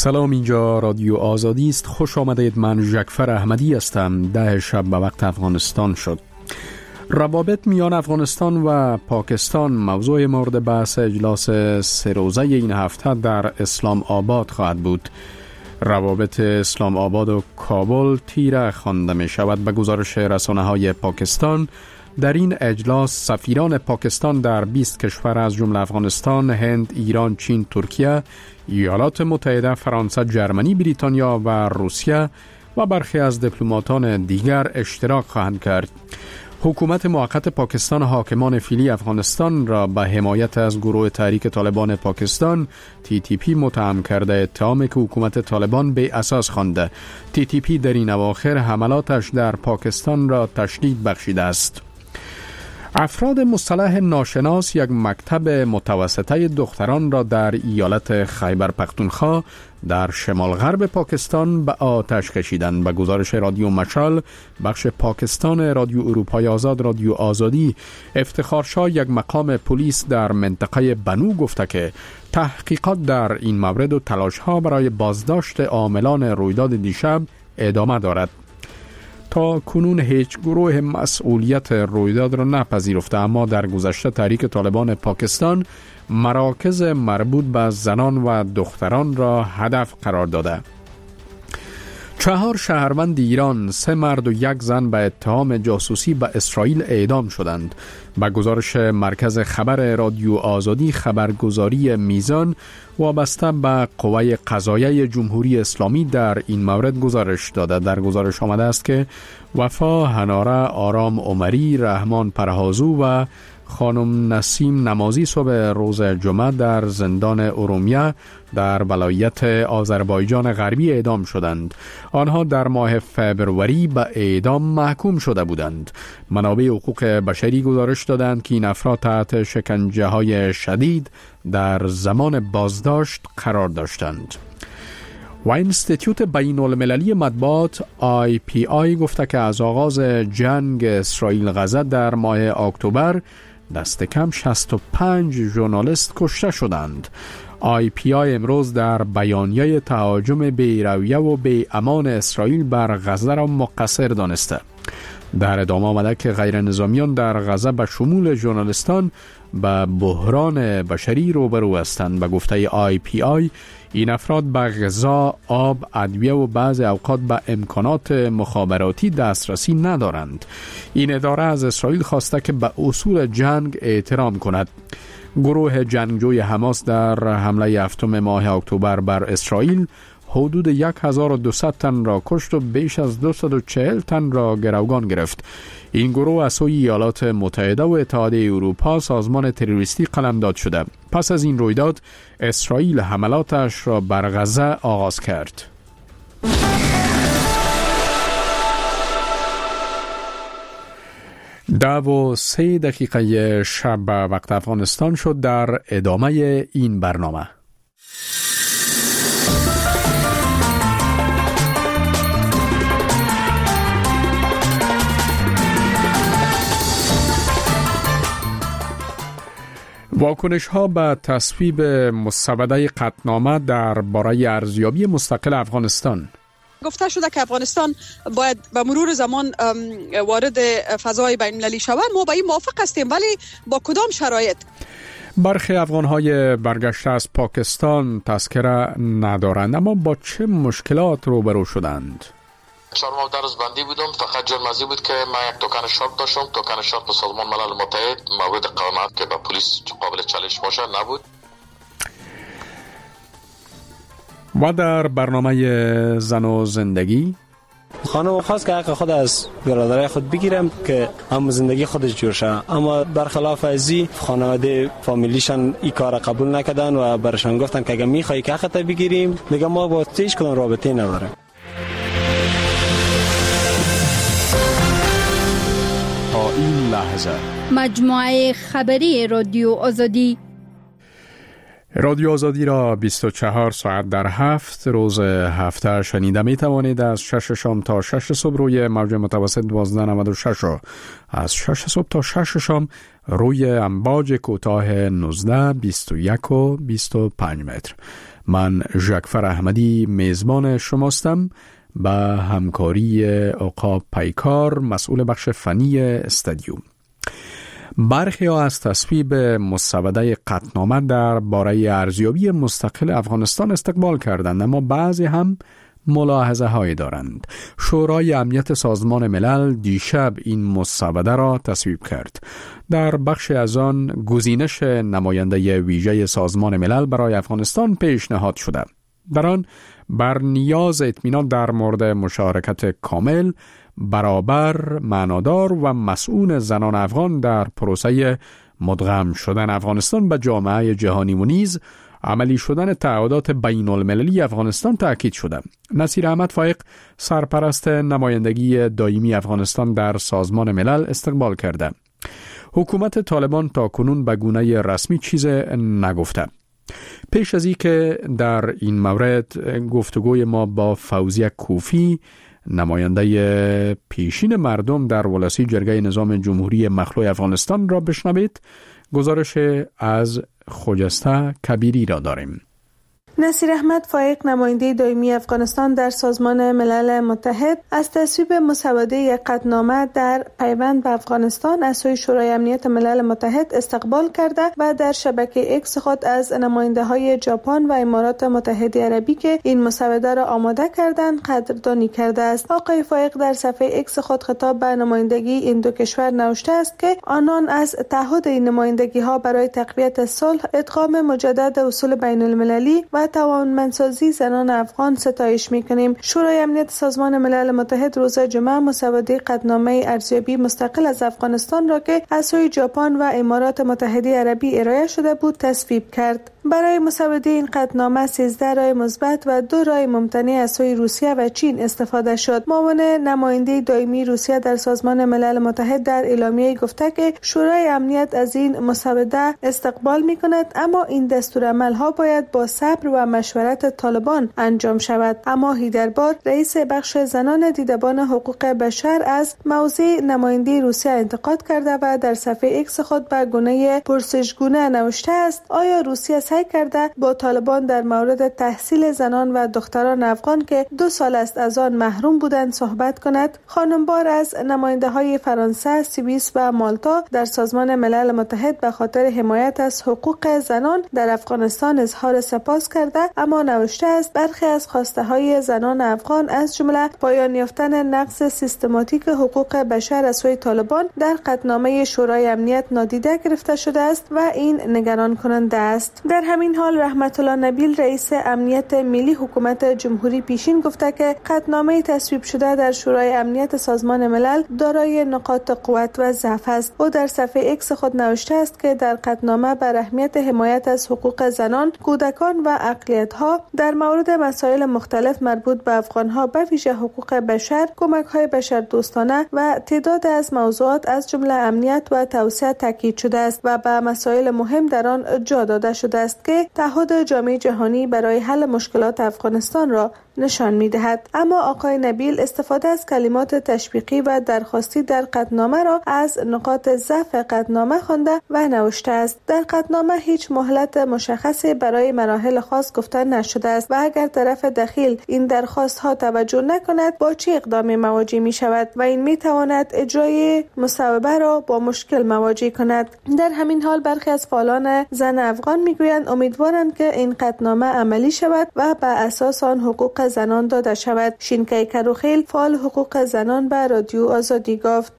سلام، اینجا رادیو آزادی است. خوش آمدید. من ژکفر احمدی هستم. 10 شب به وقت افغانستان شد. روابط میان افغانستان و پاکستان موضوع مورد بحث اجلاس 3 روزه این هفته در اسلام آباد خواهد بود. روابط اسلام آباد و کابل تیره خوانده می شود. به گزارش رسانه‌های پاکستان، در این اجلاس سفیران پاکستان در 20 کشور از جمله افغانستان، هند، ایران، چین، ترکیه، ایالات متحده، فرانسه، جرمنی، بریتانیا و روسیه و برخی از دیپلماتان دیگر اشتراک خواهند کرد. حکومت موقت پاکستان حاکمان فعلی افغانستان را به حمایت از گروه تحریک طالبان پاکستان TTP متهم کرده. اتهامی که حکومت طالبان به اساس خوانده. TTP در این اواخر حملاتش در پاکستان را تشدید بخشیده است. افراد مصطلح ناشناس یک مکتب متوسطه دختران را در ایالت خیبر پختونخوا در شمال غرب پاکستان به آتش کشیدند. به گزارش رادیو مشال، بخش پاکستان رادیو اروپای آزاد، رادیو آزادی، افتخارشاه یک مقام پلیس در منطقه بنو گفته که تحقیقات در این مورد و تلاش‌ها برای بازداشت عاملان رویداد دیشب ادامه دارد. تا کنون هیچ گروه مسئولیت رویداد را نپذیرفته، اما در گذشته تحریک طالبان پاکستان مراکز مربوط به زنان و دختران را هدف قرار داده. 4 شهروند ایران، 3 مرد و 1 زن به اتهام جاسوسی به اسرائیل اعدام شدند. به گزارش مرکز خبر رادیو آزادی، خبرگزاری میزان وابسته به قوه قضاییه جمهوری اسلامی در این مورد گزارش داده. در گزارش آمده است که وفا هناره، آرام عمری، رحمان پرهازو و خانم نسیم نمازی صبح روز جمعه در زندان ارومیه در ولایت آذربایجان غربی اعدام شدند. آنها در ماه فبروری به اعدام محکوم شده بودند. منابع حقوق بشری گزارش دادند که این افراد تحت شکنجه‌های شدید در زمان بازداشت قرار داشتند. و اینستیتوت بین المللی مطبوعات IPI گفته که از آغاز جنگ اسرائیل غزه در ماه اکتبر دست کم 65 ژورنالیست کشته شدند. IPI امروز در بیانیه تهاجم بی‌رویه و بی‌امان اسرائیل بر غزه را مقصر دانسته. در ادامه آمده که غیر نظامیان در غزه به شمول ژورنالیستان به بحران بشری روبرو هستند. به گفته IPI این افراد به غذا، آب، ادویه و بعض اوقات به امکانات مخابراتی دسترسی ندارند. این اداره از اسرائیل خواسته که به اصول جنگ احترام کند. گروه جنگجوی حماس در حمله 7 ماه اکتبر بر اسرائیل حدود 1200 تن را کشت و بیش از 240 تن را گروگان گرفت. این گروه از سوی ایالات متحده و اتحادیه اروپا سازمان تروریستی قلمداد شده. پس از این رویداد اسرائیل حملاتش را بر غزه آغاز کرد. و 3 دقیقه شب وقت افغانستان شد. در ادامه این برنامه واکنش ها به تصویب مسوده قطعنامه در باره ارزیابی مستقل افغانستان. گفته شده که افغانستان باید به مرور زمان وارد فضای بین المللی شود. ما با این موافق هستیم، ولی با کدام شرایط؟ برخی افغان‌های برگشته از پاکستان تذکره ندارند، اما با چه مشکلات روبرو شدند؟ 4 ماه درس بندی بودم. فقط جرم ازی بود که من یک توکن شرط داشتم. توکن شرط به سازمان ملل متحد مورد قانونت که به پلیس قابل چالش باشه نبود. و در برنامه زن و زندگی، خانم خواست که حق خود از برادرای خود بگیرم که هم زندگی خودش جور شه، اما برخلاف ازی خانواده فامیلیشان این کار قبول نکردن و برشان گفتن که اگه میخوای که حقت بگیریم، میگم ما با هیچ کدام رابطه نداریم. تا این لحظه مجموعه خبری رادیو آزادی. رادیو آزادی را 24 ساعت در 7 روز هفته شنیده می توانید. از 6 شام تا 6 صبح روی موج متوسط 1296 و از 6 صبح تا 6 شام روی امواج کوتاه 19، 21 و 25 متر. من ژکفر احمدی میزبان شماستم به همکاری عقاب پیکار مسئول بخش فنی استودیو. برخی ها از تصویب مسوده قطعنامه در باره ارزیابی مستقل افغانستان استقبال کردند، اما بعضی هم ملاحظه های دارند. شورای امنیت سازمان ملل دیشب این مسوده را تصویب کرد. در بخش از آن گزینش نماینده ویژه سازمان ملل برای افغانستان پیشنهاد شده. در آن بر نیاز اطمینان در مورد مشارکت کامل، برابر، معنادار و مسئول زنان افغان در پروسه مدغم شدن افغانستان به جامعه جهانی و نیز عملی شدن تعهدات بین المللی افغانستان تأکید شده. نصیر احمد فایق سرپرست نمایندگی دائمی افغانستان در سازمان ملل استقبال کرده. حکومت طالبان تا کنون به گونه رسمی چیز نگفته. پیش از این که در این مورد گفتگوی ما با فوزیه کوفی، نماینده پیشین مردم در ولسی جرگه نظام جمهوری مخلوع افغانستان را بشنوید، گزارش از خجسته کبیری را داریم. نصیر احمد فایق نماینده دائمی افغانستان در سازمان ملل متحد از تصویب مسوده قطعنامه در پیوند به افغانستان از سوی شورای امنیت ملل متحد استقبال کرده و در شبکه اکس خود از نماینده های ژاپن و امارات متحده عربی که این مسوده را آماده کردند قدردانی کرده است. آقای فایق در صفحه اکس خود خطاب به نمایندگی این دو کشور نوشته است که آنان از تعهد این نمایندگی ها برای تقویت صلح، ادغام مجدد اصول بین المللی و توانمندسازی زنان افغان ستایش می‌کنیم. شورای امنیت سازمان ملل متحد روز جمعه مسوده قطعنامه ارزیابی مستقل از افغانستان را که از سوی ژاپن و امارات متحده عربی ارائه شده بود تصویب کرد. برای مسوده این قطعنامه 13 رای مثبت و 2 رای ممتنع از سوی روسیه و چین استفاده شد. معاون نماینده دائمی روسیه در سازمان ملل متحد در اعلامیه گفته که شورای امنیت از این مسوده استقبال می‌کند، اما این دستورالعمل‌ها باید با صبر و مشورت طالبان انجام شود. اما هیدربار رئیس بخش زنان دیدبان حقوق بشر از موضع نماینده روسیه انتقاد کرده و در صفحه اکس خود به گونه پرسشگونه نوشته است: آیا روسیه سعی کرده با طالبان در مورد تحصیل زنان و دختران افغان که 2 سال است از آن محروم بودند صحبت کند؟ خانم بار از نماینده های فرانسه، سوئیس و مالتا در سازمان ملل متحد به خاطر حمایت از حقوق زنان در افغانستان اظهار سپاس کرده، اما نوشته است برخی از خواسته های زنان افغان از جمله پایان یافتن نقض سیستماتیک حقوق بشر از سوی طالبان در قطعنامه شورای امنیت نادیده گرفته شده است و این نگران کننده است. در همین حال رحمت الله نبیل رئیس امنیت ملی حکومت جمهوری پیشین گفته که قطعنامه تصویب شده در شورای امنیت سازمان ملل دارای نقاط قوت و ضعف است. او در صفحه اکس خود نوشته است که در قطعنامه بر اهمیت حمایت از حقوق زنان، کودکان و اقلیت‌ها در مورد مسائل مختلف مربوط به افغان‌ها به ویژه حقوق بشر، کمک‌های بشردوستانه و تعداد از موضوعات از جمله امنیت و توسعه تاکید شده است و به مسائل مهم در آن جا داده شده است که تعهد جامعه جهانی برای حل مشکلات افغانستان را نشان می‌دهد. اما آقای نبیل استفاده از کلمات تشویقی و درخواستی در قطعنامه را از نقاط ضعف قطعنامه خوانده و نوشته است: در قطعنامه هیچ مهلت مشخصی برای مراحل خاص گفته نشده است و اگر طرف دخیل این درخواست ها توجه نکند با چه اقدامی مواجه می شود و این می تواند اجرای مصوبه را با مشکل مواجه کند. در همین حال برخی از فعالان زن افغان میگویند امیدوارند که این قطعنامه عملی شود و بر اساس آن حقوق زنان داده شود. شینکای کروخیل فعال حقوق زنان به رادیو آزادی گفت: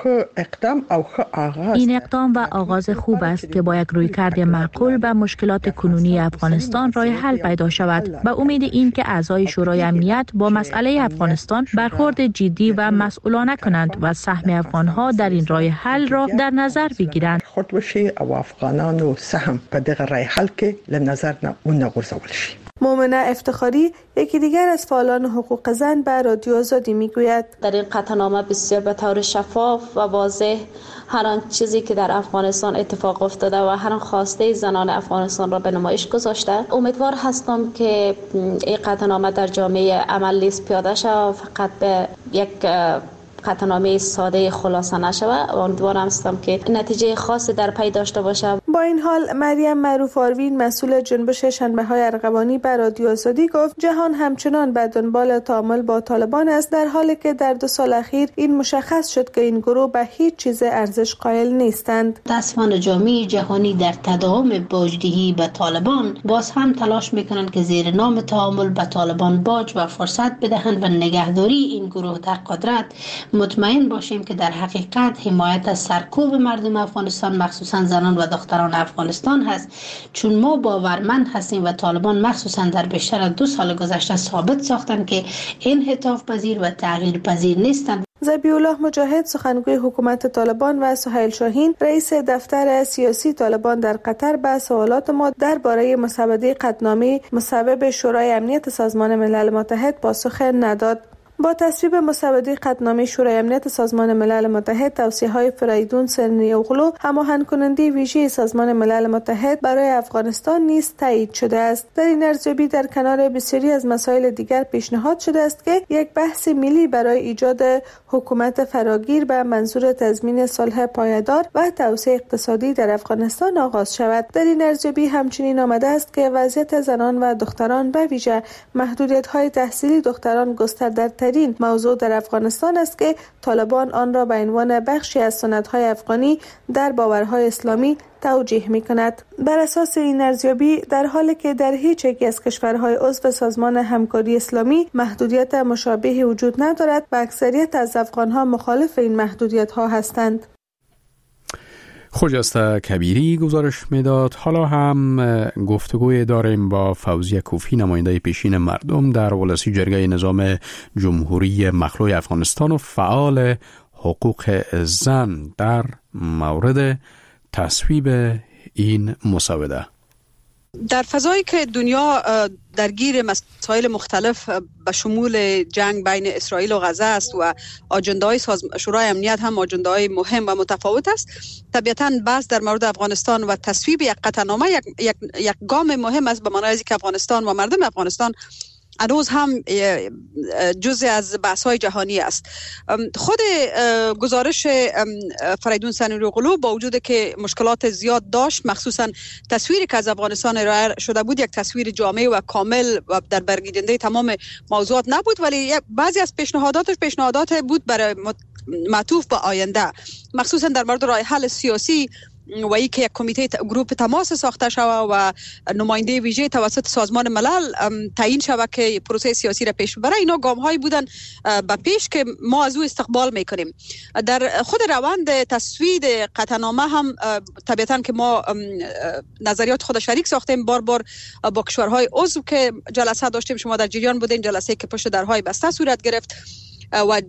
این اقدام و آغاز خوب است که با یک رویکرد معقول به مشکلات کنونی افغانستان راه حل پیدا شود. به امید این که اعضای شورای امنیت با مسئله افغانستان برخورد جدی و مسئولانه کنند و سهم افغانها در این راه حل را در نظر بگیرند. خود بشي او افغانانو سهم په دغه راه حل کې لنظر نه ونغورځول شي. مومنه افتخاری یکی دیگر از فعالان حقوق زن به رادیو آزادی میگوید: در این قطعنامه بسیار به طور شفاف و واضح هر آن چیزی که در افغانستان اتفاق افتاده و هر آن خواسته زنان افغانستان را به نمایش گذاشته. امیدوار هستم که این قطعنامه در جامعه عمل نیز پیاده شود، فقط به یک قطعنامه ساده خلاصه نشود. امیدوارم هستم که نتیجه خاصی در پی داشته باشه. با این حال مریم معروف آروین مسئول جنبش شنبه‌های ارغوانی به رادیو آزادی گفت جهان همچنان به دنبال تعامل با طالبان است، در حالی که در 2 سال اخیر این مشخص شد که این گروه به هیچ چیز ارزش قائل نیستند. متاسفانه جامعه جهانی در تداوم باجدهی به طالبان باز هم تلاش میکنند که زیر نام تعامل به طالبان باج و فرصت بدهند و نگهداری این گروه در قدرت. مطمئن باشیم که در حقیقت حمایت از سرکوب مردم افغانستان مخصوصا زنان و دختران افغانستان هست، چون ما باورمند هستیم و طالبان مخصوصا در بیشتر از 2 سال گذشته ثابت ساختند که انعطاف پذیر و تغییر پذیر نیستند. ذبیح الله مجاهد سخنگوی حکومت طالبان و سهیل شاهین رئیس دفتر سیاسی طالبان در قطر به سوالات ما درباره مسوده قطعنامه مصوب شورای امنیت سازمان ملل متحد پاسخ نداد. با تصویب مسوده قطعنامه شورای امنیت سازمان ملل متحد، توصیه‌های فریدون سنی‌اوغلو هماهنگ کننده ویژه سازمان ملل متحد برای افغانستان نیز تایید شده است. در این ارزیابی در کنار بسیاری از مسائل دیگر پیشنهاد شده است که یک بحث ملی برای ایجاد حکومت فراگیر به منظور تضمین صلح پایدار و توسعه اقتصادی در افغانستان آغاز شود. در این ارزیابی همچنین آمده است که وضعیت زنان و دختران به ویژه محدودیت‌های تحصیلی دختران گسترده‌ترین موضوع در افغانستان است که طالبان آن را به عنوان بخشی از سنت‌های افغانی در باورهای اسلامی توجیه می‌کند. بر اساس این ارزیابی، در حالی که در هیچ یک از کشورهای عضو سازمان همکاری اسلامی محدودیت مشابهی وجود ندارد و اکثریت از افغان‌ها مخالف این محدودیت‌ها هستند. خجسته کبیری گزارش میداد. حالا هم گفتگوی داریم با فوزیه کوفی، نماینده پیشین مردم در ولسی جرگه نظام جمهوری مخلوع افغانستان و فعال حقوق زن در مورد تصویب این مسوده. در فضایی که دنیا درگیر مسائل مختلف به شمول جنگ بین اسرائیل و غزه است و آجنده‌های شورای امنیت هم آجنده‌های مهم و متفاوت است، طبیعتاً بحث در مورد افغانستان و تصویب یک قطعنامه یک گام مهم است، به معنای که افغانستان و مردم افغانستان هنوز هم جزء از بحث‌های جهانی است. خود گزارش فریدون سنی‌اوغلو با وجود که مشکلات زیاد داشت، مخصوصا تصویری که از افغانستان ارائه شده بود یک تصویر جامع و کامل و در برگیرنده تمام موضوعات نبود، ولی بعضی از پیشنهادات بود برای معطوف به آینده، مخصوصا در مورد راه حل سیاسی و ای که یک کمیته گروپ تماس ساخته شود و نماینده ویژه توسط سازمان ملل تعیین شود که پروسه سیاسی را پیش ببره. اینا گام هایی بودن به پیش که ما از او استقبال میکنیم. در خود روند تصویب قطعنامه هم طبیعتاً که ما نظریات خود شریک ساختیم، بار با کشورهای عضو که جلسه داشتیم، شما در جریان بودین، جلسه که پشت درهای بسته صورت گرفت و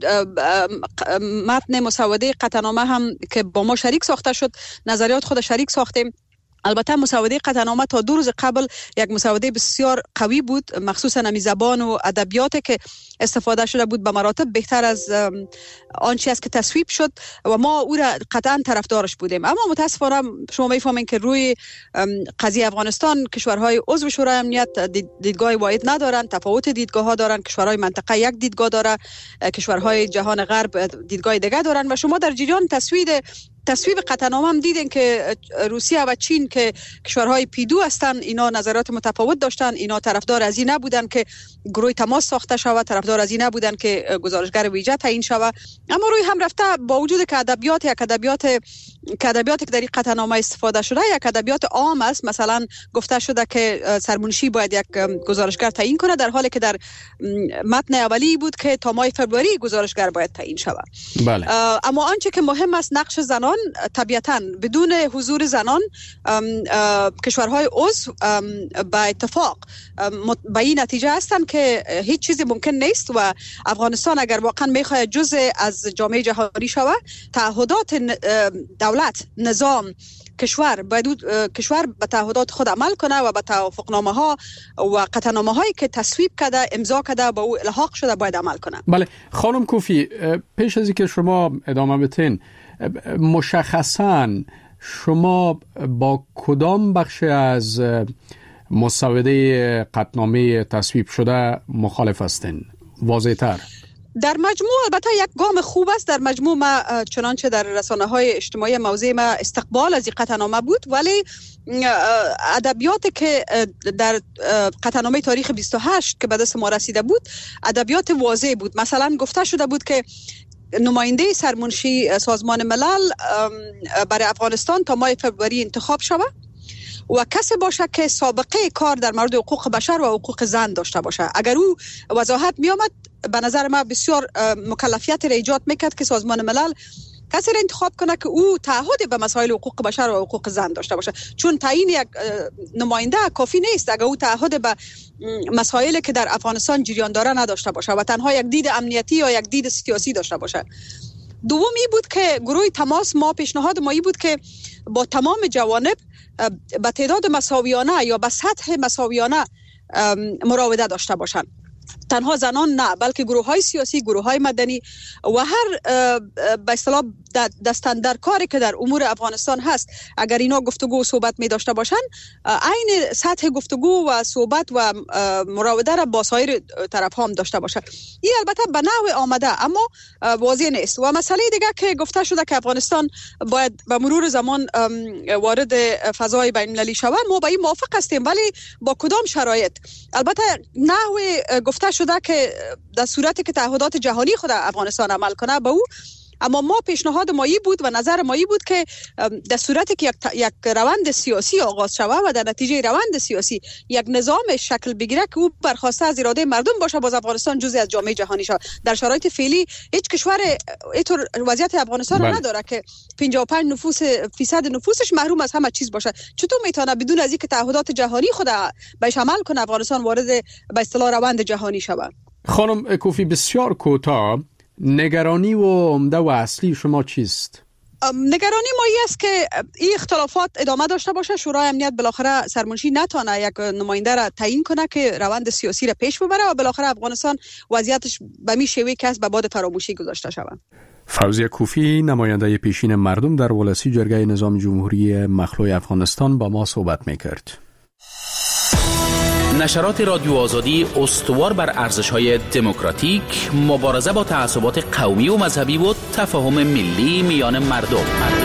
متن مسوده قطعنامه هم که با ما شریک ساخته شد، نظریات خود شریک ساختیم. البته مسوده قطعنامه تا 2 روز قبل یک مسوده بسیار قوی بود، مخصوصا امی زبان و ادبیات که استفاده شده بود به مراتب بهتر از آنچه است که تصویب شد و ما او را قطعا طرفدارش بودیم. اما متاسفانه شما میفهمین که روی قضیه افغانستان کشورهای عضو شورای امنیت دیدگاه واحد ندارن، تفاوت دیدگاه ها دارن. کشورهای منطقه یک دیدگاه داره، کشورهای جهان غرب دیدگاه دیگه دارن و شما در جریان تصویب قطعنامه هم دیدین که روسیه و چین که کشورهای پیدو هستن، اینا نظرات متفاوت داشتن. اینا طرفدار از این نبودن که گروه تماس ساخته شود، طرفدار از این نبودن که گزارشگر ویژه تعیین شود. اما روی هم رفته با وجود که ادبیات که در این قطعنامه استفاده شده یک ادبیات عام است. مثلا گفته شده که سرمنشی باید یک گزارشگر تعیین کنه، در حالی که در متن اولی بود که تا ماه فوریه گزارشگر باید تعیین شود. بله. اما آنچه که مهم است نقش زنان، طبیعتاً بدون حضور زنان کشورهای عضو با اتفاق به این نتیجه هستند که هیچ چیزی ممکن نیست و افغانستان اگر واقعا میخواد جزء از جامعه جهانی شود، تعهدات دولت، نظام، کشور به تعهدات خود عمل کنه و به توافقنامه ها و قطعنامه هایی که تصویب کرده، امضا کرده، با او الحاق شده باید عمل کنه. بله خانم کوفی، پیش از اینکه شما ادامه بدین، مشخصاً شما با کدام بخش از مسوده قطعنامه تصویب شده مخالف هستین؟ واضح تر. در مجموع البته یک گام خوب است. در مجموع ما چنانچه در رسانه‌های اجتماعی موضوع ما استقبال از این قطعنامه بود، ولی ادبیاتی که در قطعنامه تاریخ 28 که به دست ما رسیده بود ادبیات واضح بود. مثلا گفته شده بود که نماینده سرمنشی سازمان ملل برای افغانستان تا ماه فوریه انتخاب شود و کسی باشه که سابقه کار در مورد حقوق بشر و حقوق زن داشته باشه. اگر او وضاحت می آمد به نظر من بسیار مکلفیت را ایجاد میکرد که سازمان ملل کسی را انتخاب کنه که او تعهد به مسائل حقوق بشر و حقوق زن داشته باشه، چون تعیین یک نماینده کافی نیست اگر او تعهد به مسائلی که در افغانستان جریان داره نداشته باشه و تنها یک دید امنیتی یا یک دید سیاسی داشته باشه. دومی بود که گروه تماس ما پیشنهاد ما بود که با تمام جوانب به تعداد مساویانه یا به سطح مساویانه مراوده داشته باشند. تنها زنان نه، بلکه گروه‌های سیاسی، گروه‌های مدنی و هر به اصطلاح دستن در کاری که در امور افغانستان هست، اگر اینا گفتگو و صحبت می داشته باشن، عین سطح گفتگو و صحبت و مراوده را با سایر طرف هم داشته باشه. این البته به نحو آمده اما واضح نیست. و مسئله دیگه که گفته شده که افغانستان باید به مرور زمان وارد فضای بین المللی شود، ما با این موافق هستیم، ولی با کدام شرایط؟ البته نحو گفته شده که در صورتی که تعهدات جهانی خود افغانستان عمل کنه به او، اما ما پیشنهاد مایی بود و نظر مایی بود که در صورتی که یک روند سیاسی آغاز شود و در نتیجه روند سیاسی یک نظام شکل بگیره که او برخواسته از اراده مردم باشه، باز افغانستان جزئی از جامعه جهانی شود. در شرایط فعلی هیچ کشور اینطور وضعیت افغانستان رو نداره که 55% نفوسش محروم از همه چیز باشه. چطور میتونه بدون از اینکه تعهدات جهانی خود بهش عمل کنه افغانستان وارد به اصطلاح روند جهانی شود؟ خانم کوفی، بسیار کوتاه، نگرانی و عمده و اصلی شما چیست؟ نگرانی ما است که این اختلافات ادامه داشته باشه. شورای امنیت بالاخره سرمنشی نتونه یک نماینده را تعیین کنه که روند سیاسی را پیش ببره و بالاخره افغانستان وضعیتش به می شوی که از به باد فراموشی گذاشته شود. فوزیه کوفی، نماینده پیشین مردم در ولسی جرگه نظام جمهوری مخلوع افغانستان، با ما صحبت میکرد. نشرات رادیو آزادی استوار بر ارزش‌های دموکراتیک، مبارزه با تعصبات قومی و مذهبی و تفاهم ملی میان مردم.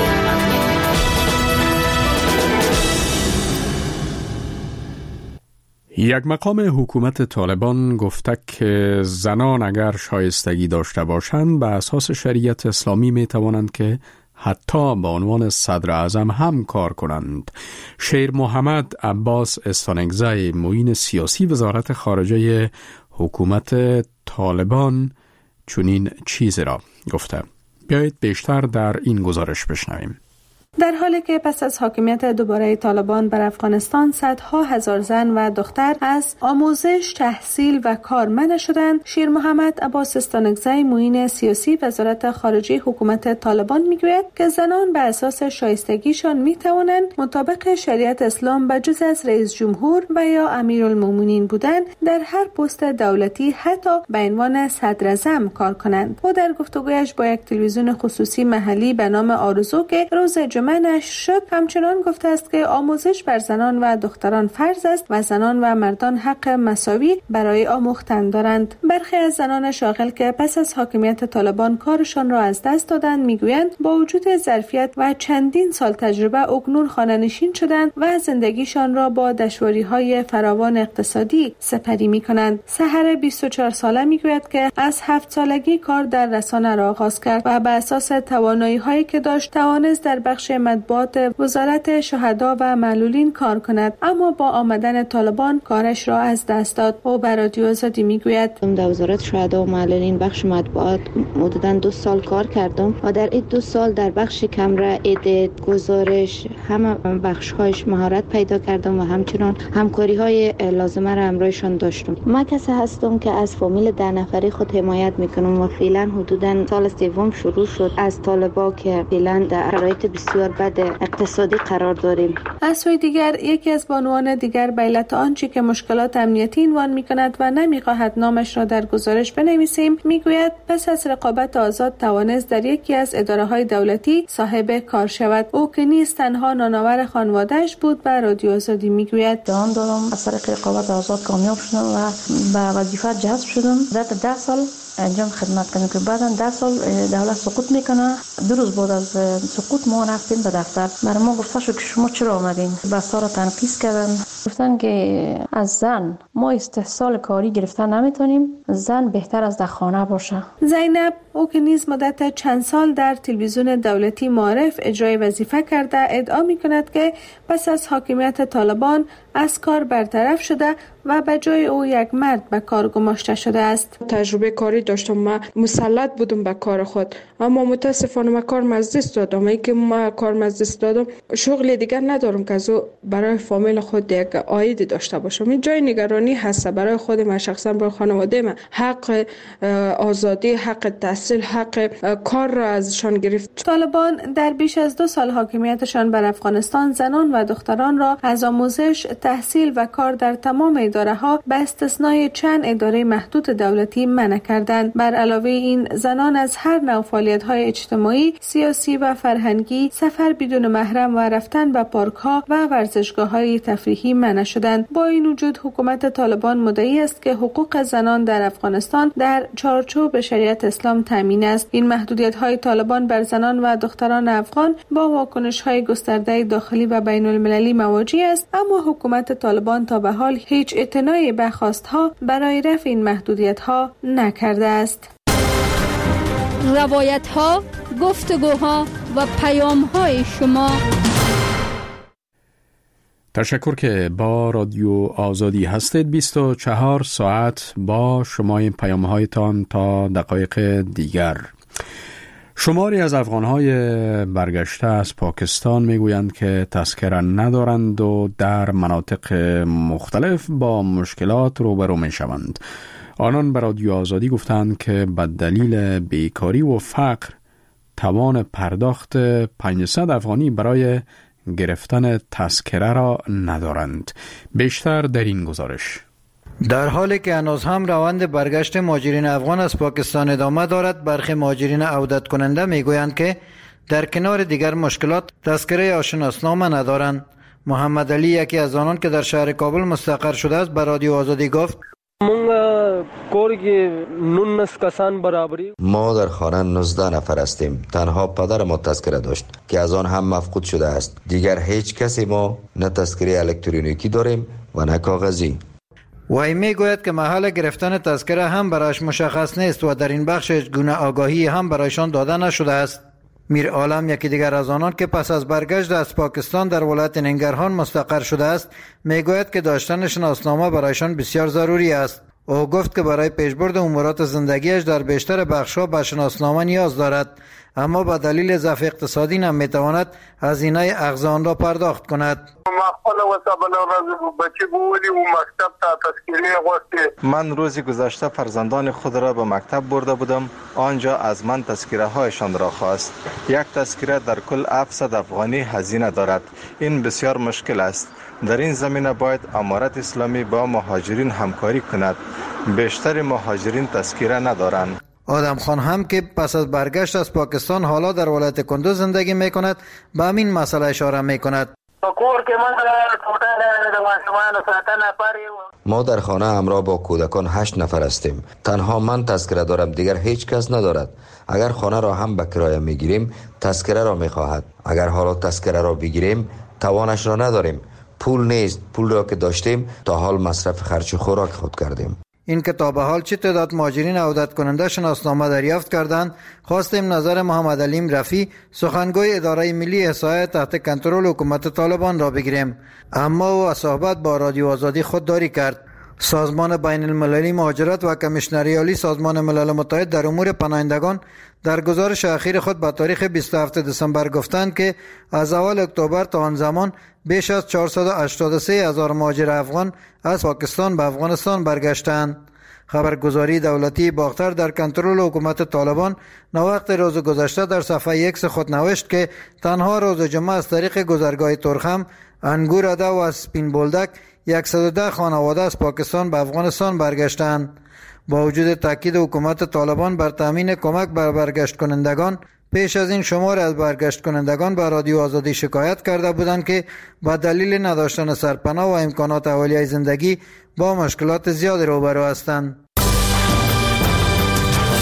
یک مقام حکومت طالبان گفته که زنان اگر شایستگی داشته باشند به اساس شریعت اسلامی می توانند که حتی به عنوان صدر اعظم هم کار کنند. شیر محمد عباس استانگزی، معین سیاسی وزارت خارجه حکومت طالبان، چنین چیزی را گفته. بیایید بیشتر در این گزارش بشنویم. در حالی که پس از حاکمیت دوباره طالبان بر افغانستان صدها هزار زن و دختر از آموزش، تحصیل و کار منع شدند، شیر محمد عباس استانگزی، معین سیاسی وزارت خارجه حکومت طالبان میگوید که زنان به اساس شایستگیشان میتوانند مطابق شریعت اسلام بجز از رئیس جمهور و یا امیرالمومنین بودن در هر پست دولتی حتی به عنوان صدر اعظم کار کنند. او در گفتگویش با یک تلویزیون خصوصی محلی به نام آرزو که روز نشر شد همچنان گفته است که آموزش بر زنان و دختران فرض است و زنان و مردان حق مساوی برای آموختن دارند. برخی از زنان شاغل که پس از حاکمیت طالبان کارشان را از دست دادند میگویند با وجود ظرفیت و چندین سال تجربه اکنون خانه‌نشین شدند و زندگیشان را با دشواری‌های فراوان اقتصادی سپری می‌کنند. سحر 24 ساله میگوید که از 7 سالگی کار در رسانه را آغاز کرد و بر اساس توانایی‌هایی که داشت توانست در بخش مطبوعات وزارت شهدا و معلولین کار کند، اما با آمدن طالبان کارش را از دست داد. او بر رادیو آزادی میگوید در وزارت شهدا و معلولین بخش مطبوعات حدوداً 2 سال کار کردم و در این 2 سال در بخش کمره، ادیت، گزارش، همه بخش‌هایش مهارت پیدا کردم و همچنان همکاری‌های لازمه را همراهشان داشتم. من کسی هستم که از فامیل 10 نفری خود حمایت میکنم و فعلا حدوداً سال سوم شروع شد از طالبا که فعلا در شرایط بسیار بد اقتصادی قرار داریم. از سوی دیگر یکی از بانوان دیگر به علت آنچه که مشکلات امنیتی عنوان می‌کند و نمی‌خواهد نامش را در گزارش بنویسیم میگوید پس از رقابت آزاد توانست در یکی از اداره‌های دولتی صاحب کار شود. او که نیز تنها نانآور خانواده‌اش بود به رادیو آزادی میگوید جان دادم، از طریق رقابت آزاد کامیاب شدم و به وظیفه جذب شدم. در 10 سال انجام خدمت کنیم که بعدا 10 سال دولت سقوط میکنه. 2 روز بعد از سقوط ما رفتیم به دفتر. برای ما گفته شد که شما چرا آمدین؟ بسا را تنقیص کردن. گفتن که از زن ما استحصال کاری گرفتن نمیتونیم، زن بهتر از در خانه باشه. زینب او که نیز مدت چند سال در تلویزیون دولتی معارف اجرای وظیفه کرده ادعا میکند که پس از حاکمیت طالبان از کار برطرف شده و به جای او یک مرد به کار گماشته شده است. تجربه کاری داشتم، من مسلط بودم به کار خود، اما متاسفانه من کار از دادم. ای که من کار از دادم، شغل دیگر ندارم که از برای فامیل خود یک عاید داشته باشم. این جای نگرانی هست برای خود من شخصا، برای خانواده من. حق آزادی، حق تحصیل، حق کار را ازشان گرفت. طالبان در بیش از 2 سال حاکمیتشان بر افغانستان زنان و دختران را از آموزش، تحصیل و کار در تمام اداره‌ها به استثنای چند اداره محدود دولتی منع کردند. بر علاوه این، زنان از هر نوع فعالیت‌های اجتماعی، سیاسی و فرهنگی، سفر بدون محرم و رفتن به پارک‌ها و ورزشگاه‌های تفریحی منع شدند. با این وجود حکومت طالبان مدعی است که حقوق زنان در افغانستان در چارچوب شریعت اسلام تامین است. این محدودیت‌های طالبان بر زنان و دختران افغان با واکنش‌های گسترده داخلی و بین‌المللی مواجه است، اما حکومت طالبان تا به حال هیچ اعتنایی به خواست‌ها برای رفع این محدودیت‌ها نکرده است. روایت‌ها، گفتگوها و پیام‌های شما. تشکر که با رادیو آزادی هستید. 24 ساعت با شما این پیام‌هایتان تا دقایق دیگر. شماری از افغان‌های برگشته از پاکستان میگویند که تذکره ندارند و در مناطق مختلف با مشکلات روبرو میشوند. آنان به رادیو آزادی گفتند که به دلیل بیکاری و فقر توان پرداخت 500 افغانی برای گرفتن تذکره را ندارند. بیشتر در این گزارش. در حالی که هنوز هم روند برگشت مهاجرین افغان از پاکستان ادامه دارد، برخی مهاجرین عودت کننده میگویند که در کنار دیگر مشکلات تذکره آشناسنامه ندارند. محمد علی، یکی از آنان که در شهر کابل مستقر شده است، به رادیو آزادی گفت: ما در خانه 19 نفر هستیم. تنها پدر ما تذکره داشت که از آن هم مفقود شده است. دیگر هیچ کسی ما نه تذکره الکترونیکی داریم و نه کاغذی. وی میگوید که محل گرفتن تذکره هم برایش مشخص نیست و در این بخش هیچ گونه آگاهی هم برایشان داده نشده است. میر عالم، یکی دیگر از آنان که پس از برگشت از پاکستان در ولایت ننگرهان مستقر شده است، میگوید که داشتن شناسنامه برایشان بسیار ضروری است. او گفت که برای پیشبرد امورات زندگیش در بیشتر بخش‌ها به شناسنامه نیاز دارد، اما به دلیل ضعف اقتصادی نمیتواند هزینه اخذ آن را پرداخت کند. من روزی گذشته فرزندان خود را به مکتب برده بودم. آنجا از من تذکره هایشان را خواست. یک تذکره در کل 700 افغانی هزینه دارد. این بسیار مشکل است. در این زمینه باید امارت اسلامی با مهاجرین همکاری کند. بیشتر مهاجرین تذکره ندارند. آدم خان هم که پس از برگشت از پاکستان حالا در ولایت کندوز زندگی می کند، به همین مسئله اشاره می کند. ما در خانه همراه با کودکان 8 نفر هستیم. تنها من تذکره دارم، دیگر هیچ کس ندارد. اگر خانه را هم به کرایه میگیریم تذکره را میخواهد. اگر حالا تذکره را بگیریم توانش را نداریم. پول نیست. پول را که داشتیم تا حال مصرف خرچ خوراک خود کردیم. این که تا به حال چه تعداد مهاجرین عودت کننده شناسنامه دریافت کردند، خواستیم نظر محمد علی رفی، سخنگوی اداره ملی احصایه تحت کنترل حکومت طالبان را بگیریم، اما او از صحبت با رادیو آزادی خودداری کرد. سازمان بین المللی مهاجرت و کمیشنری عالی سازمان ملل متحد در امور پناهندگان در گزارش اخیر خود با تاریخ 27 دسامبر گفتند که از اول اکتبر تا آن زمان بیش از 483,000 مهاجر افغان از پاکستان به افغانستان برگشتند. خبرگزاری دولتی باختر در کنترل حکومت طالبان نوقت روز گذشته در صفحه X خود نوشت که تنها روز جمعه از طریق گذرگاه ترخم، انگوراده و سپین بولدک 110 خانواده از پاکستان به افغانستان برگشتند. با وجود تاکید حکومت طالبان بر تامین کمک بر برگشت کنندگان، پیش از این شمار از برگشت کنندگان به رادیو آزادی شکایت کرده بودند که با دلیل نداشتن سرپناه و امکانات اولیه زندگی با مشکلات زیاد روبرو هستند.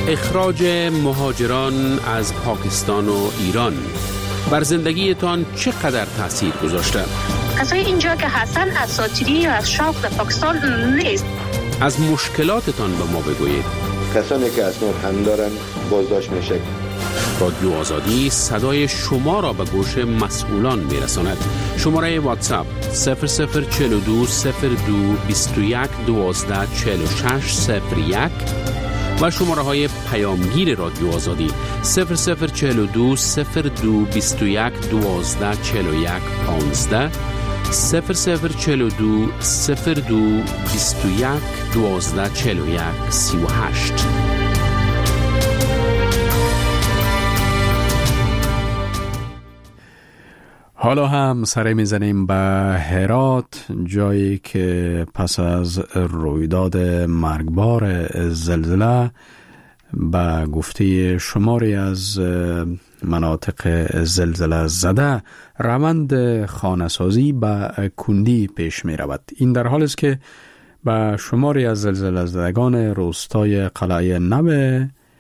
اخراج مهاجران از پاکستان و ایران بر زندگیتان چقدر تأثیر گذاشته؟ کسای اینجا که هستن اساطیری یا از شوق به پاکستان نیست. از مشکلاتتان به ما بگویید. کسانی که اسناد هم دارن بازداشت میشه. رادیو آزادی صدای شما را به گوش مسئولان میرساند. شماره واتساپ 0042 02 21 12 46 01 و شماره های پیامگیر رادیو آزادی 0042 02 21 12 41 15 0042 02 21 12 41 38. حالا هم سر میزنیم به هرات، جایی که پس از رویداد مرگبار زلزله به گفته شماری از مناطق زلزله زده روند خانه‌سازی به کندی پیش می رود. این در حال است که به شماری از زلزله زدگان روستای قلعه نو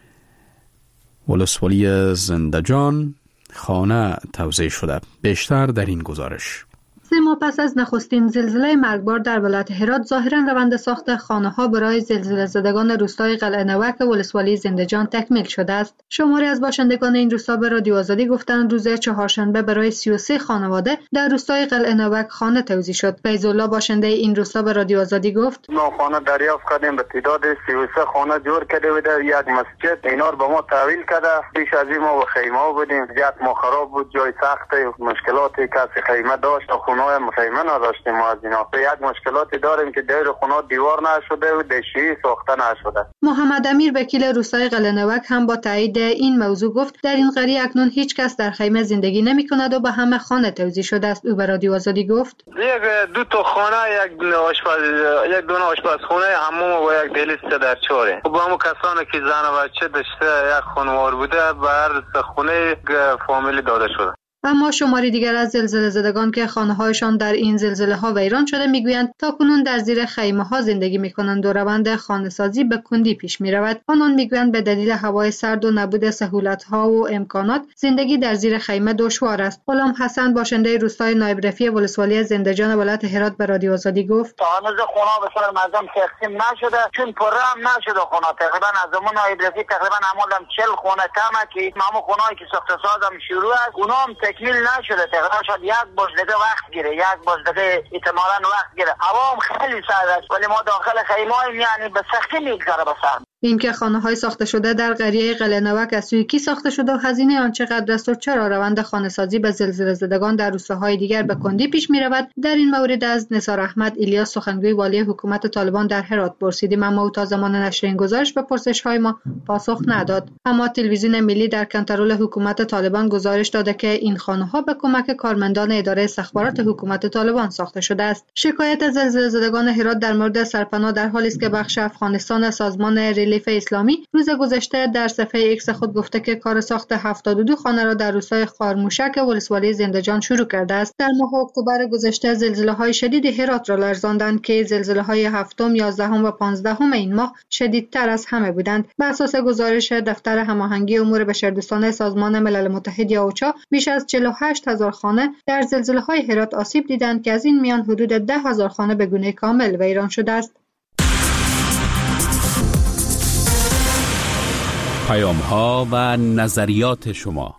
ولسوالی زندجان خانه توزیع شده. بیشتر در این گزارش. 3 ماه پس از نخستین زلزله مرگبار در ولایت هرات ظاهراً روند ساخت خانه‌ها برای زلزله زدگان روستای قلعه نوک ولسوالی زندجان تکمیل شده است. شماری از باشندگان این روستا به رادیو آزادی گفتند روز چهارشنبه برای 33 خانواده در روستای قلعه نوک خانه توزیع شد. فیض‌الله باشنده این روستا به رادیو آزادی گفت: ما خانه دریافت کردیم، به تعداد 33 خانه جور کرده بود، یک مسجد اینا رو به ما تحویل کرده. پیش از این ما و خیمه بودیم، یک ما خراب بود، جای سخت مشکلاتی کسی خیمه داشت، خونه خیمه نداشتیم. ما از اینا یک مشکلاتی داریم که دیر خونه دیوار نشده و دشی ساخته نشده. محمد امیر وکیل روستای قلعه نوک هم با تایید این موضوع گفت در این قریه اکنون هیچ کس در خیمه زندگی نمی کند و به همه خانه توزیع شده است. او به رادیو آزادی گفت: دو تا خانه، یک دونه آشپزخانه، حموم و یک دهلیز در چاره. با همون کسانی که زن و بچه داشته یک خانوار بوده بر خونه فامیلی داده شده. اما شماری دیگر از زلزله زدگان که خانه‌هایشان در این زلزله ها ویران شده میگویند تاکنون در زیر خیمه ها زندگی میکنند و روند خانه‌سازی به کندی پیش میرود. آنان میگویند به دلیل هوای سرد و نبود سهولت ها و امکانات زندگی در زیر خیمه دشوار است. غلام حسن باشنده روستای نایب رفیع ولسوالی زندجان ولایت هرات به رادیو آزادی گفت: هنوز خونه به صورت منظم تقسیم نشده، چون پره هم نشده خونه. تقریبا از زمان نایب رفیع تقریبا عملاً 40 خونه کمه که همون خونه‌ای که ساخته سازم شروع است، اونها هم تکمیل نشده. تقریبا شاید یک باش دیگه وقت گیره، یک باش دیگه احتمالاً وقت گیره. هوا هم خیلی سرد است ولی ما داخل خیمه‌ایم، یعنی به سختی میگذره به سر. این که خانه‌های ساخته شده در قریه قلعه نوک از سوی کی ساخته شده و هزینه آن چقدر است و چرا روند خانه‌سازی به زلزله زدگان در روستاهای دیگر به کندی پیش می‌رود، در این مورد از نثار احمد الیاس سخنگوی والی حکومت طالبان در هرات پرسیدیم، اما او تا زمان نشر این گزارش به پرسش‌های ما پاسخ نداد. اما تلویزیون ملی در کنترول حکومت طالبان گزارش داده که این خانه‌ها به کمک کارمندان اداره استخبارات حکومت طالبان ساخته شده است. شکایت از زلزله زدگان هرات در مورد سرپناه در حالی است که بخش افغانستان سازمان ریلیف اسلامی روز گذشته در صفحه ایکس خود گفته که کار ساخت 72 خانه را در روستای خارموشک ولسوالی زندجان شروع کرده است. در ماه اکتبر گذشته زلزله‌های شدید هرات را لرزاندند که زلزله‌های 7، 11 و 15 این ماه شدیدتر از همه بودند. بر اساس گزارش دفتر هماهنگی امور بشردوستانه سازمان ملل متحد یا اوچا، بیش از 48,000 خانه در زلزله‌های هرات آسیب دیدند که از این میان حدود 10,000 خانه به گونه کامل ویران شده است. پیام ها و نظریات شما.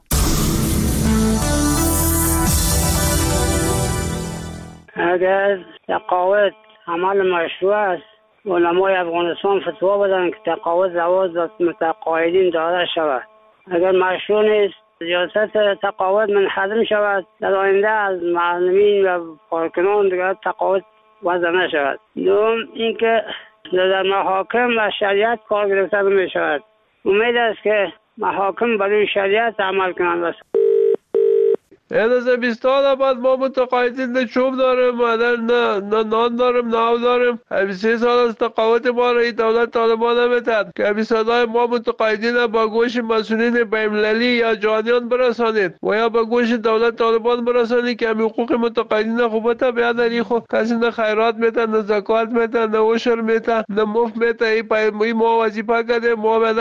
اگر تقاعد عمل مشروع است، علمای افغانستان فتوا بدن که تقاعد زواج متقاعدین داده شود. اگر مشروع نیست، سیاست تقاعد منحدم شود، در آینده از معلمین و کارکنان دیگر تقاعد وضع نشود. دوم اینکه در محاکم و شریعت کار گرفته می شود. امید است که محاکم برای شریعت عمل کنند. از 20 سال بعد ما متقاعدین نه چوب داریم، نه نان داریم، نه آب داریم. 23 سال از تقاعد ما را دولت طالبان نمیتد که صدای ما متقاعدین با گوش مسئولین بین‌المللی یا جهانیان برسانید و یا با گوش دولت طالبان برسانید که حقوق متقاعدین خوبت بیادری خو کسی نه خیرات میتن، نه زکات میتن، نه عشر میتن، نه مفت میتن. این ما وظیفه کرده، ما